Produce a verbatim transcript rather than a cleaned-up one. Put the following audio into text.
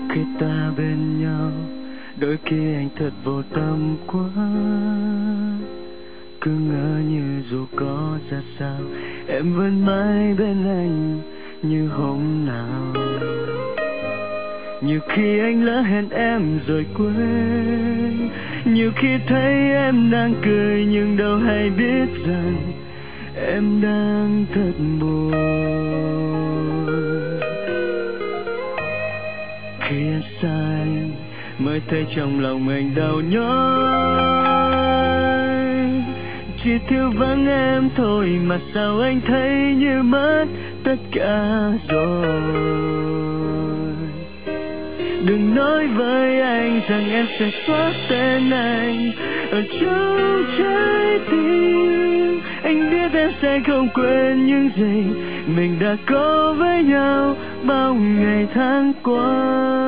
Khi ta bên nhau, đôi khi anh thật vô tâm quá, cứ ngỡ như dù có ra sao em vẫn mãi bên anh như hôm nào. Nhiều khi anh lỡ hẹn em rồi quên, nhiều khi thấy em đang cười nhưng đâu hay biết rằng em đang thật buồn. Khi em xa anh mới thấy trong lòng mình đau nhói, chỉ thiếu vắng em thôi mà sao anh thấy như mất tất cả rồi. Đừng nói với anh rằng em sẽ xóa tên anh ở trong trái tim. Anh biết em sẽ không quên những gì mình đã có với nhau bao ngày tháng qua.